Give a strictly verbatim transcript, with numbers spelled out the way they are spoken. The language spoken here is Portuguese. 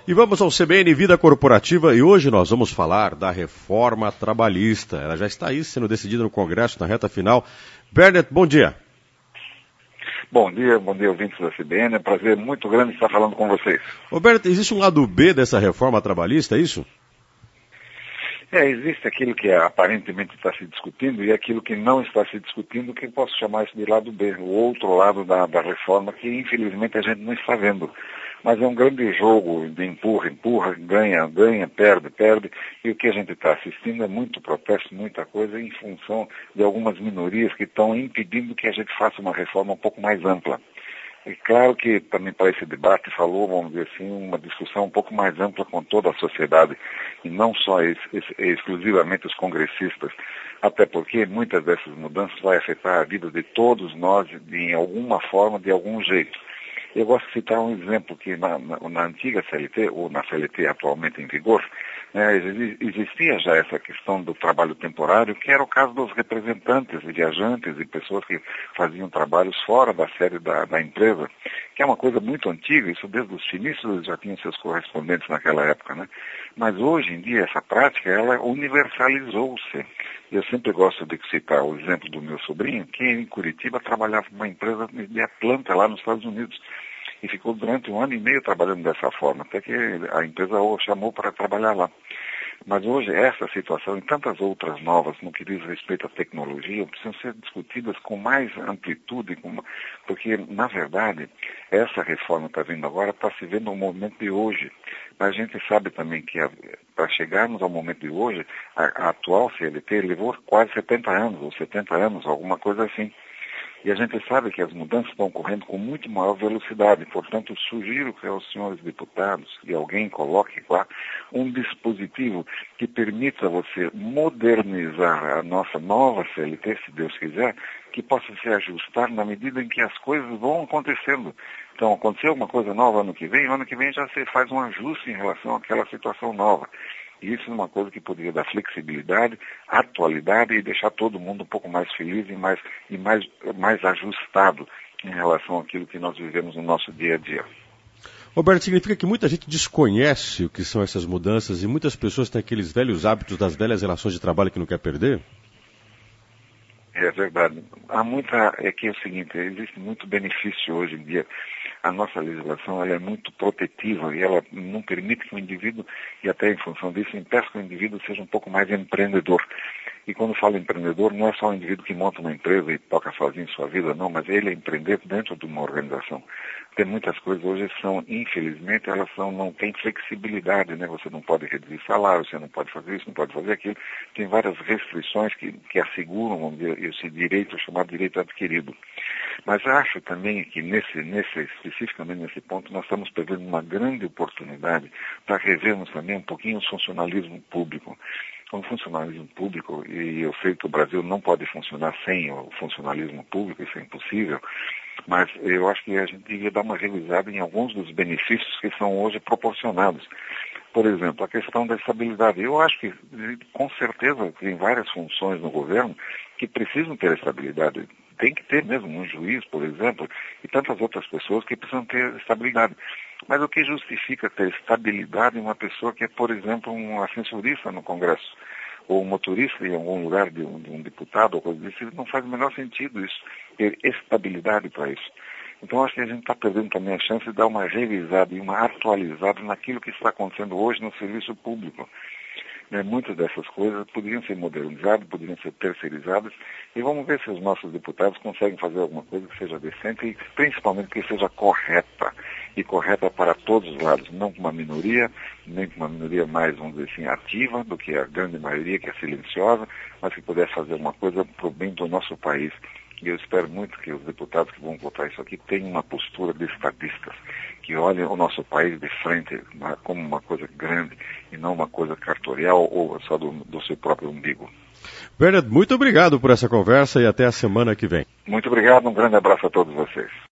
E vamos ao C B N Vida Corporativa e hoje nós vamos falar da reforma trabalhista. Ela já está aí sendo decidida no Congresso na reta final. Bernard, bom dia. Bom dia, bom dia ouvintes da C B N. É um prazer muito grande estar falando com vocês. Ô Bernard, existe um lado B dessa reforma trabalhista, é isso? É, existe aquilo que aparentemente está se discutindo e aquilo que não está se discutindo, que eu posso chamar isso de lado B, o outro lado da, da reforma, que infelizmente a gente não está vendo. Mas é um grande jogo de empurra, empurra, ganha, ganha, perde, perde, e o que a gente está assistindo é muito protesto, muita coisa, em função de algumas minorias que estão impedindo que a gente faça uma reforma um pouco mais ampla. É claro que também para esse debate falou, vamos dizer assim, uma discussão um pouco mais ampla com toda a sociedade, e não só ex, ex, exclusivamente os congressistas, até porque muitas dessas mudanças vai afetar a vida de todos nós de, em alguma forma, de algum jeito. Eu gosto de citar um exemplo que na, na, na antiga C L T, ou na C L T atualmente em vigor, né, existia já essa questão do trabalho temporário, que era o caso dos representantes, viajantes e pessoas que faziam trabalhos fora da sede da, da empresa, que é uma coisa muito antiga, isso desde os inícios já tinham seus correspondentes naquela época, né? Mas hoje em dia essa prática, ela universalizou-se. Eu sempre gosto de citar o exemplo do meu sobrinho, que em Curitiba trabalhava numa empresa de Atlanta, lá nos Estados Unidos. E ficou durante um ano e meio trabalhando dessa forma, até que a empresa o chamou para trabalhar lá. Mas hoje essa situação e tantas outras novas no que diz respeito à tecnologia precisam ser discutidas com mais amplitude, com... porque, na verdade, essa reforma que está vindo agora está se vendo no momento de hoje. Mas a gente sabe também que para chegarmos ao momento de hoje, a, a atual C L T levou quase setenta anos, ou setenta anos, alguma coisa assim. E a gente sabe que as mudanças estão ocorrendo com muito maior velocidade. Portanto, sugiro que aos senhores deputados que alguém coloque lá um dispositivo que permita você modernizar a nossa nova C L T, se Deus quiser, que possa se ajustar na medida em que as coisas vão acontecendo. Então, aconteceu uma coisa nova ano que vem, ano que vem já se faz um ajuste em relação àquela situação nova. E isso é uma coisa que poderia dar flexibilidade, atualidade e deixar todo mundo um pouco mais feliz e mais, e mais, mais ajustado em relação àquilo que nós vivemos no nosso dia a dia. Roberto, significa que muita gente desconhece o que são essas mudanças e muitas pessoas têm aqueles velhos hábitos das velhas relações de trabalho que não quer perder? É verdade. Há muita, é que é o seguinte, existe muito benefício hoje em dia. A nossa legislação ela é muito protetiva e ela não permite que o indivíduo, e até em função disso, impeça que o indivíduo seja um pouco mais empreendedor. E quando falo empreendedor, não é só o indivíduo que monta uma empresa e toca sozinho sua vida, não, mas ele é empreender dentro de uma organização. Tem muitas coisas hoje são, infelizmente, elas são, não têm flexibilidade, né? Você não pode reduzir salário, você não pode fazer isso, não pode fazer aquilo. Tem várias restrições que, que asseguram, vamos dizer, esse direito, chamado direito adquirido. Mas acho também que nesse, nesse, especificamente nesse ponto, nós estamos perdendo uma grande oportunidade para revermos também um pouquinho o funcionalismo público. O funcionalismo público, e eu sei que o Brasil não pode funcionar sem o funcionalismo público, isso é impossível, mas eu acho que a gente devia dar uma revisada em alguns dos benefícios que são hoje proporcionados. Por exemplo, a questão da estabilidade. Eu acho que, com certeza, tem várias funções no governo que precisam ter estabilidade. Tem que ter mesmo um juiz, por exemplo, e tantas outras pessoas que precisam ter estabilidade. Mas o que justifica ter estabilidade em uma pessoa que é, por exemplo, um ascensorista no Congresso, ou um motorista em algum lugar de um, de um deputado, ou coisa disso, não faz o menor sentido isso, ter estabilidade para isso. Então, acho que a gente está perdendo também a chance de dar uma revisada e uma atualizada naquilo que está acontecendo hoje no serviço público. Né, muitas dessas coisas poderiam ser modernizadas, poderiam ser terceirizadas, e vamos ver se os nossos deputados conseguem fazer alguma coisa que seja decente e principalmente que seja correta, e correta para todos os lados, não com uma minoria, nem com uma minoria mais, vamos dizer assim, ativa do que a grande maioria, que é silenciosa, mas que pudesse fazer uma coisa para o bem do nosso país. E eu espero muito que os deputados que vão votar isso aqui tenham uma postura de estadistas, que olhem o nosso país de frente como uma coisa grande e não uma coisa cartorial ou só do, do seu próprio umbigo. Bernard, muito obrigado por essa conversa e até a semana que vem. Muito obrigado, um grande abraço a todos vocês.